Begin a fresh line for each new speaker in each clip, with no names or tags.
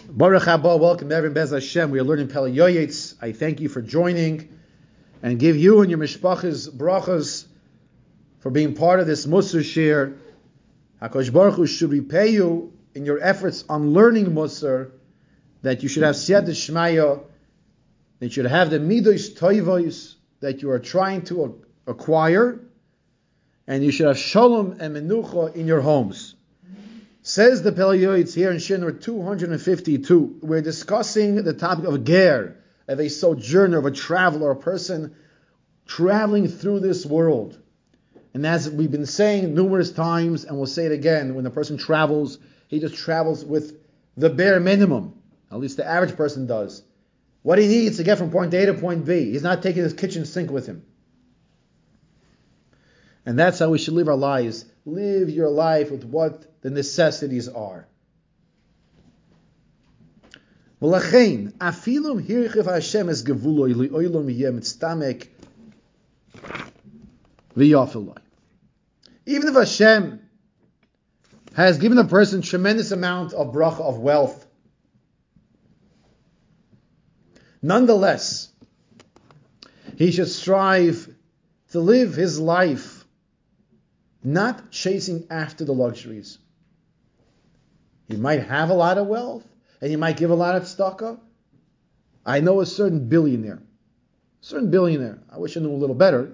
Baruch haba, welcome to Evan Bez Hashem. We are learning Pele Yoyetz. I thank you for joining and give you and your mishpachas brachas for being part of this Musar share. HaKadosh Baruch Hu should repay you in your efforts on learning Musar, that you should have Siyat Shmaya, that you should have the Midos Toivos that you are trying to acquire, and you should have Shalom and Menucha in your homes. Says the Pele Yoyetz here in Shinur 252. We're discussing the topic of a ger, of a sojourner, of a traveler, a person traveling through this world. And as we've been saying numerous times, and we'll say it again, when a person travels, he just travels with the bare minimum. At least the average person does. What he needs to get from point A to point B. He's not taking his kitchen sink with him. And that's how we should live our lives. Live your life with what the necessities are. Even if Hashem has given a person tremendous amount of bracha, of wealth, nonetheless, he should strive to live his life not chasing after the luxuries. He might have a lot of wealth, and he might give a lot of tzedakah. I know a certain billionaire, I wish I knew a little better,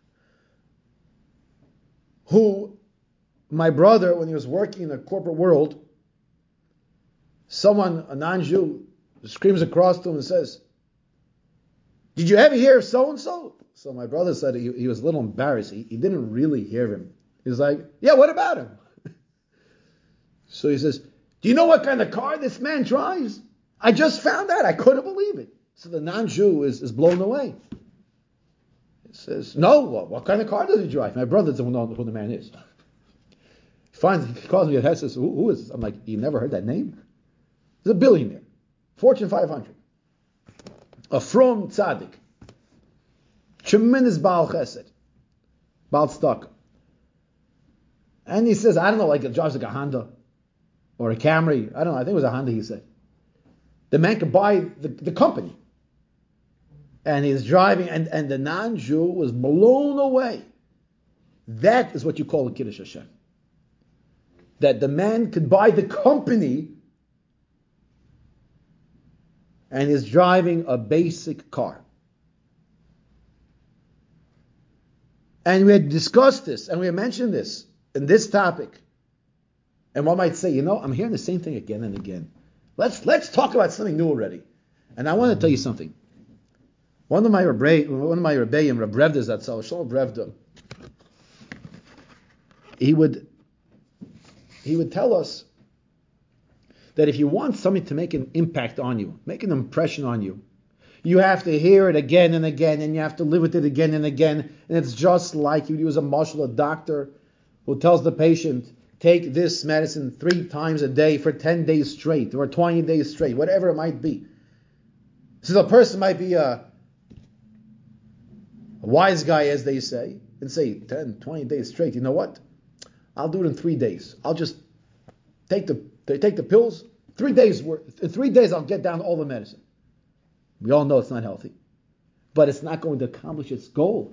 who, my brother, when he was working in the corporate world, someone, a non-Jew, screams across to him and says, "Did you ever hear of so-and-so?" So my brother said he was a little embarrassed. He didn't really hear him. He was like, "Yeah, what about him?" So he says, "Do you know what kind of car this man drives? I just found out. I couldn't believe it." So the non-Jew is blown away. He says, "No, what kind of car does he drive?" My brother doesn't know who the man is. He calls me at Hess, says, who is this? I'm like, "You never heard that name?" He's a billionaire. Fortune 500. A from tzaddik. Tremendous Baal Chesed. Baal Tzedakah. And he says, I don't know, like it drives like a Honda or a Camry. I don't know, I think it was a Honda, he said. The man could buy the company. And he's driving, and the non-Jew was blown away. That is what you call a Kiddush Hashem. That the man could buy the company and is driving a basic car. And we had discussed this, and we had mentioned this in this topic. And one might say, I'm hearing the same thing again and again. Let's talk about something new already. And I want to tell you something. One of my Rebbeim, Reb Brevda Zatzal, Shalom Brevda, he would tell us that if you want something to make an impact on you, make an impression on you, you have to hear it again and again, and you have to live with it again and again. And it's just like you use a marshal, a doctor, who tells the patient, take this medicine 3 times a day for 10 days straight, or 20 days straight, whatever it might be. So the person might be a wise guy, as they say, and say 10, 20 days straight. You know what? I'll do it in 3 days. I'll just take the pills. 3 days worth. In 3 days, I'll get down all the medicine. We all know it's not healthy, but it's not going to accomplish its goal.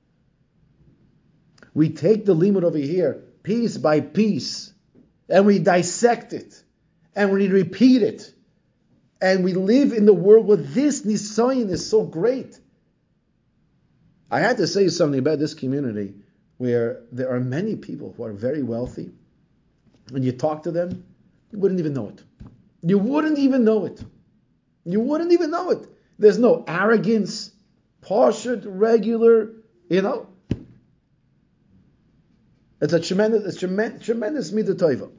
We take the limud over here, piece by piece, and we dissect it, and we repeat it, and we live in the world where this nisayon is so great. I had to say something about this community where there are many people who are very wealthy, and you talk to them, you wouldn't even know it. You wouldn't even know it. There's no arrogance, partial, regular, It's a tremendous midah tova.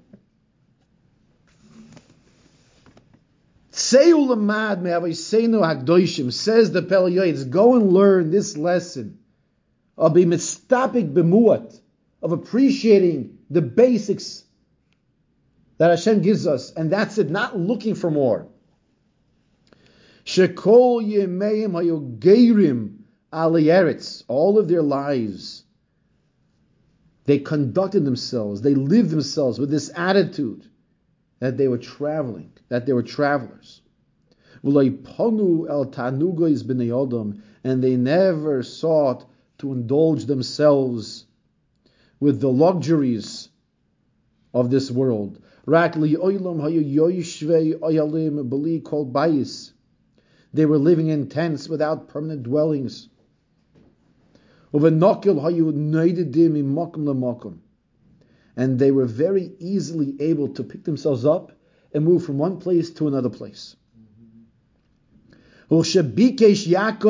Says the Pele Yoyetz, go and learn this lesson of being mistapik b'muat, of appreciating the basics that Hashem gives us, and that's it, not looking for more. Shekol yemeim hayu geirim ali eretz, all of their lives, they conducted themselves, they lived themselves with this attitude that they were traveling, that they were travelers. And they never sought to indulge themselves with the luxuries of this world. They were living in tents without permanent dwellings. And they were very easily able to pick themselves up and move from one place to another place. What's this week's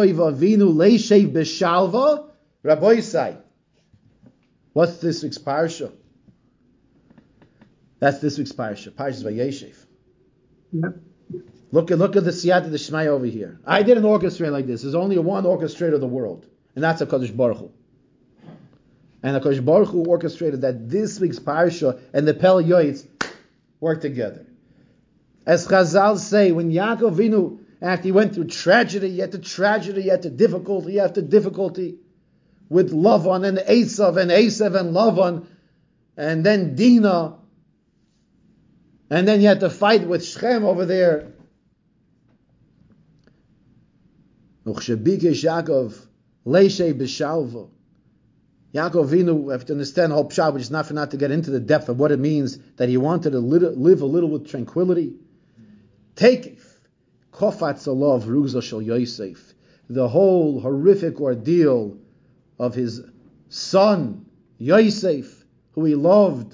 parsha? That's this week's parsha. Parshas Vayeshev.
Yep.
Look at the Siyata D'Shmaya over here. I didn't orchestrate like this. There's only one orchestrator of the world, and that's HaKadosh Baruch Hu. And HaKadosh Baruch Hu orchestrated that this week's parsha and the Pele Yoetz work together. As Chazal say, when Yaakov Avinu, after he went through tragedy after difficulty after difficulty, with Lavan and Esav and Lavan, and then Dinah, and then you had to fight with Shechem over there. Yaakov Avinu, we have to understand the whole pshat, which is not for not to get into the depth of what it means, that he wanted to live a little with tranquility. Take Kofatz Alav Rugza Shel Yosef, the whole horrific ordeal of his son Yosef, who he loved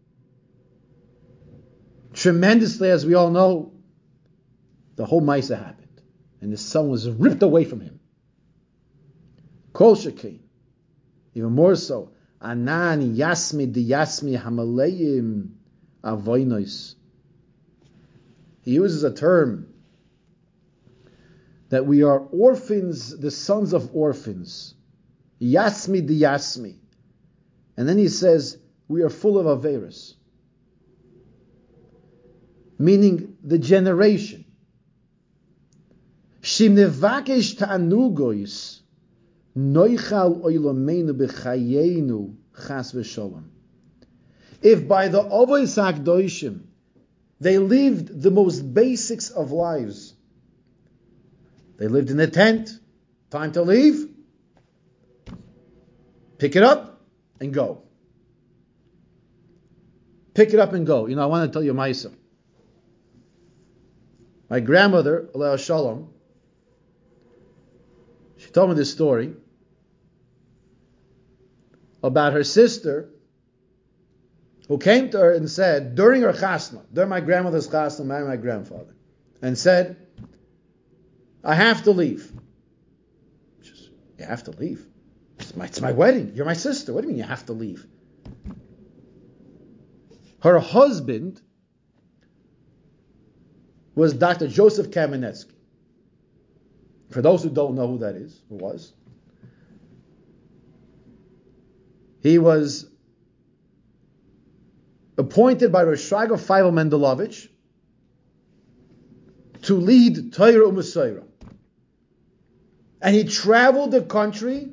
tremendously, as we all know. The whole Maisa happened, and his son was ripped away from him. Kol Shekei, even more so, Anan Yasmi Di Yasmi Hamaleim Avoinos. He uses a term that we are orphans, the sons of orphans. Yasmi Di Yasmi. And then he says, we are full of Averis. Meaning the generation. Shim nevakesh ta'anugois noichal oilomeinu b'chayenu chas v'sholom. If by the Avos HaKadoshim they lived the most basics of lives, they lived in a tent, time to leave, pick it up and go. Pick it up and go. I want to tell you a Maisa. My grandmother, Aleh Shalom, she told me this story about her sister who came to her and said, during her chasna, during my grandmother's chasna, married my grandfather, and said, I have to leave. She says, you have to leave? It's my wedding. You're my sister. What do you mean you have to leave? Her husband was Dr. Joseph Kamenetsky. For those who don't know who that is, who was, he was appointed by Rosh Shraga Feivel Mendelovich to lead Torah U'Mesorah. And he traveled the country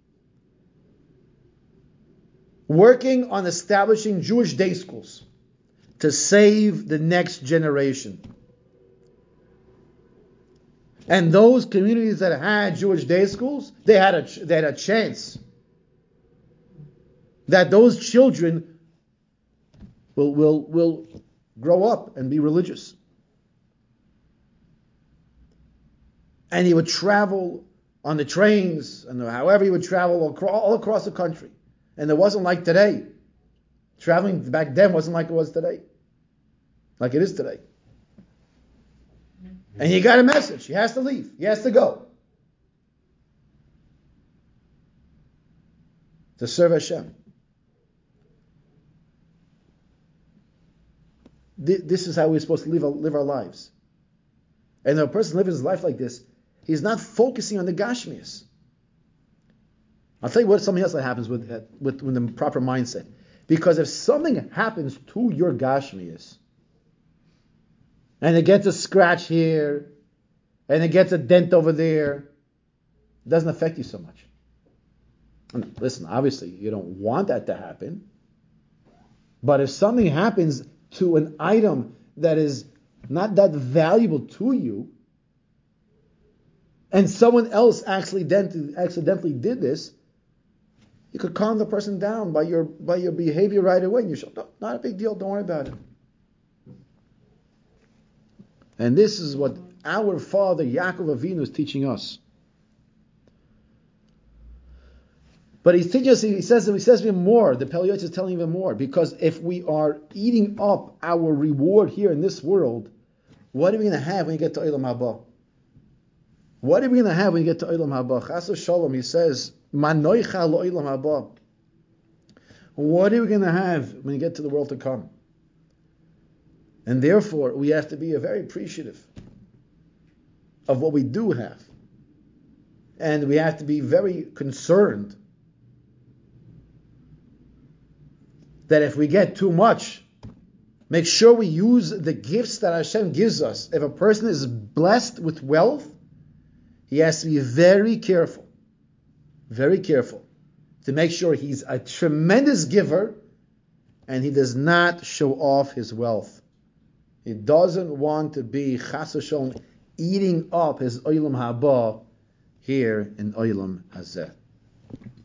working on establishing Jewish day schools to save the next generation. And those communities that had Jewish day schools, they had a chance that those children will grow up and be religious. And he would travel on the trains, and however he would travel all across the country. And it wasn't like today. Traveling back then wasn't like it was today. Like it is today. And he got a message. He has to leave. He has to go. To serve Hashem. This is how we're supposed to live our lives. And if a person living his life like this, he's not focusing on the Gashmias. I'll tell you what something else that happens with the proper mindset. Because if something happens to your Gashmias, and it gets a scratch here, and it gets a dent over there, it doesn't affect you so much. And listen, obviously, you don't want that to happen. But if something happens to an item that is not that valuable to you, and someone else accidentally did this, you could calm the person down by your behavior right away. And you should, no, not a big deal, don't worry about it. And this is what our father Yaakov Avinu is teaching us. But he's teaching us, he says even more, the Pele Yoetz is telling even more, because if we are eating up our reward here in this world, what are we going to have when you get to Olam Haba? What are we going to have when you get to Olam Haba? Chas Shalom, he says, Manoicha lo Olam Haba. What are we going to have when you get to the world to come? And therefore, we have to be very appreciative of what we do have. And we have to be very concerned that if we get too much, make sure we use the gifts that Hashem gives us. If a person is blessed with wealth, he has to be very careful to make sure he's a tremendous giver and he does not show off his wealth. He doesn't want to be chas v'sholom eating up his olam haba here in olam hazeh.